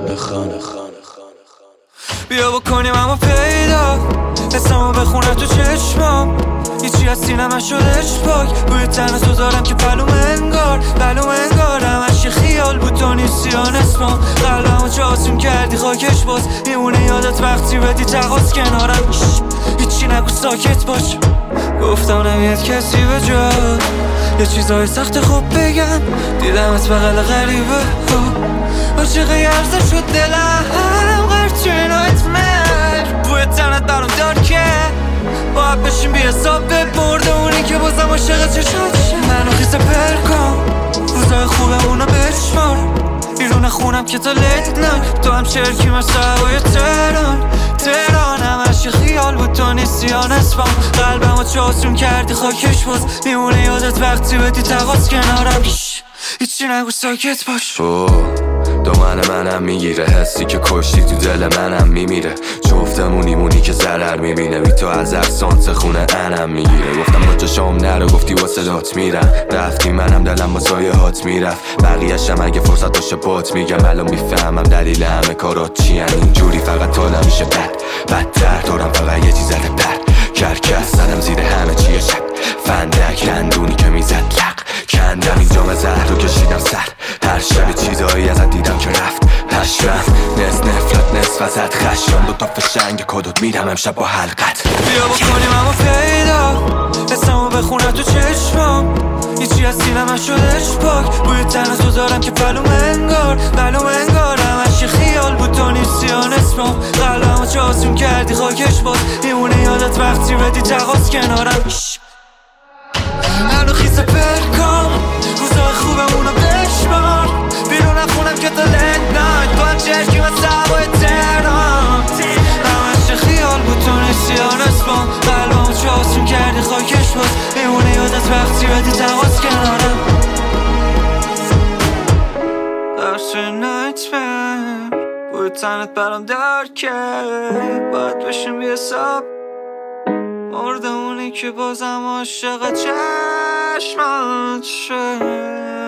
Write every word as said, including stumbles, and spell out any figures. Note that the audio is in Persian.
بخوان. بیا بکنیم اما پیدا اسمو بخونم تو چشمام، هیچی از سینم شدش پاک. روی تن تو دارم که پلوم انگار پلوم انگار همش یه خیال بود تو نیستی آن اسمم. قلبمو چه آسون کردی خاکش باز میمونه یادت وقتی بدی تقاس کنارم. هیچی نگو ساکت باش، گفتم نمیاد کسی به جا. یه چیزای سخت خوب بگم دیدمت بغل غریبه عاشق یرزه شد دلم قرچه نایتمر. بوی تنت برام دار که باید بشیم بی حساب ببرده اونی که بازم عاشق چشاشه. منو خیزه پر کن روزای خوبمونو بشمار، بیرون خونم که تا لیت نایت تو هم چرکی مثل هوای تهران. تهران همش خیال بود تو نیستی آن اسمم. قلبمو چه آسون کردی خاکش باز میمونه یادت وقتی بدی تقاس کنارم. هیچی نگو ساکت باش. دو من منم میگیره حسی که کشتی تو دل منم میمیره. جفتمونی مونی که ضرر میبینه بی تو از افسانس خونه انم میگیره. گفتم با چشام نرو گفتی واسه دات میرم رفتی منم دلم با سایه هات میرفت. بقیه‌شم اگه فرصت باشه بات میگم الان میفهمم دلیل همه کارات چی ان. اینجوری فقط تو نمیشه بد بدتر دارم فقط یه چیزت پر کرکس زدم زیر همه چیه شد فندک رندونی که میزد لق کندم اینجا من زهر رو کشیدم سر هر شب چیزایی ازت دیدم که رفت پشمم نصف نفرت نصف ازت خشم دو تا فشنگ کدوت میدم امشب با حلقت. بیا بکنیم اما پیدا اسمو بخونم تو چشمام، هیچی از سینم شدش پاک. بوی تن تو دارم که پلوم انگار پلوم انگار همش یه خیال بود تو نیستی آن اسمم. قلبمو چه آسون کردی خاکش باز میمونه یادت وقتی بدی تقاس کنارم. منو خیزه پر کن روزای خوبمونو بشمار، بیرون خونم که تا لیت نایت تو هم چرکی مثل هوای تهران. همش خیال بود تو نیستی آن اسمم. قلبمو چه آسون کردی خاکش باز میمونه یادت وقتی بدی تقاس کنارم. درس نایتمر بوی تنت برام دار که باید بشیم بی حساب مرده اونی که بازم عاشق چشمات شد.